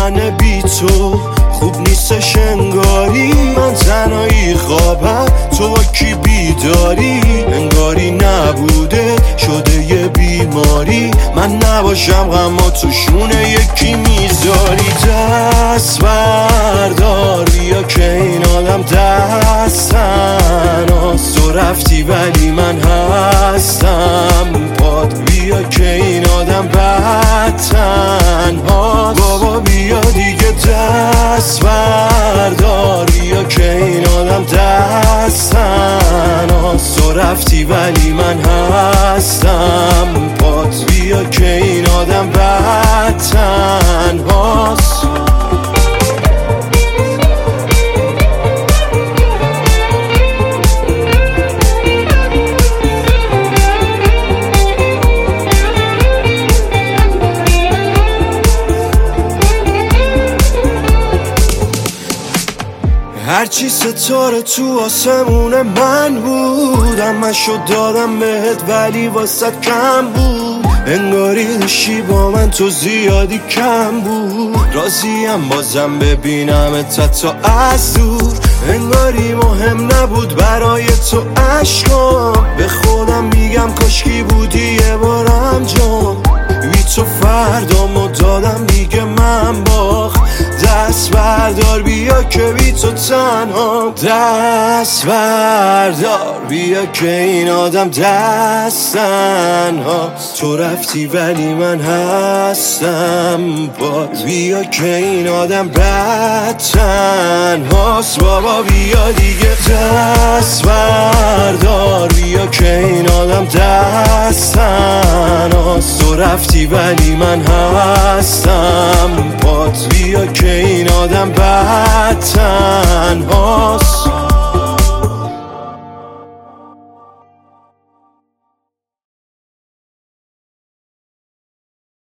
من بی تو خوب نیستش انگاری. من تنهایی خوابم تو با کی بیداری، انگاری نبوده شده یه بیماری. من نباشم غما تو شونه یکی میذاری. دست بردار بیا که این آدم دستناست. تو رفتی ولی من هستم پات، بیا که این آدم بد تنهاست. بابا بیا دیگه دست بردار بیا که این آدم دستناست. تو رفتی ولی من هستم پات، بیا که این آدم بد تنهاست. هرچی ستاره تو آسمون من بود همشو دادم بهت ولی واسط کم بود. انگاری داشتی با من تو زیادی کم بود. راضیم بازم ببینمت حتی از دور. انگاری مهم نبود برای تو عشقام. به خودم میگم کاشکی بودی یه بارم جان. بی تو فردامو دادم دیگه من باخت. دست بردار بیا که بی تو تنها. دست بردار بیا که این آدم دست تنهاست. تو رفتی ولی من هستم بات، بیا که این آدم بد تنهاست. بابا بیا دیگه دست بردار بیا که این آدم دست تنهاست. تو رفتی ولی من هستم بات، بیا که این آدم بد تنهاست.